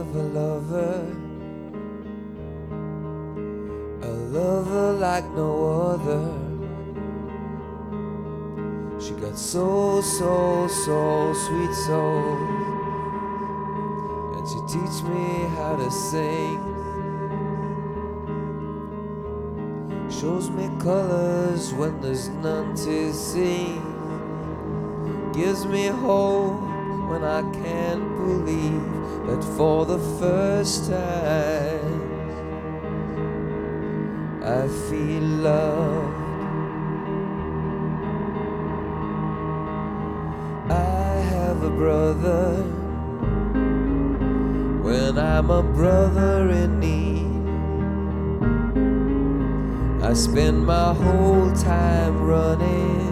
have a lover like no other. She got so sweet soul, and she teach me how to sing. Shows me colors when there's none to see. Gives me hope when I can't believe that for the first time I feel love. I have a brother when I'm a brother in need. I spend my whole time running.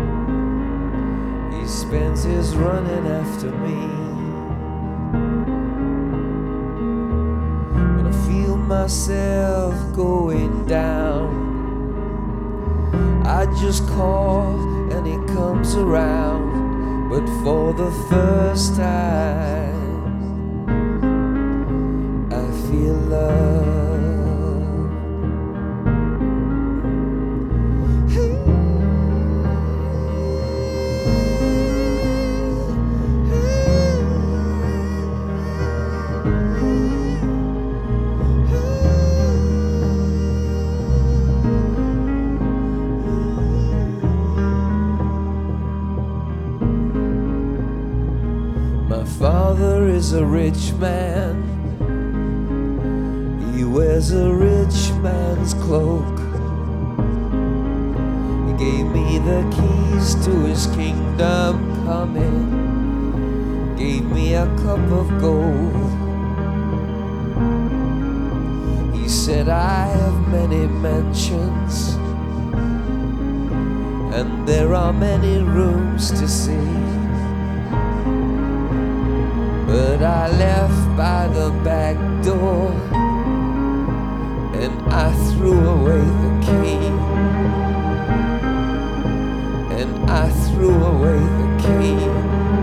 He spends his running after me. When I feel myself going down, I just call and he comes around. But for the first time I feel love. My father is a rich man. He wears a rich man's cloak. He gave me the keys to his kingdom coming. Gave me a cup of gold. He said I have many mansions, and there are many rooms to see. But I left by the back door, and I threw away the key. And I threw away the key.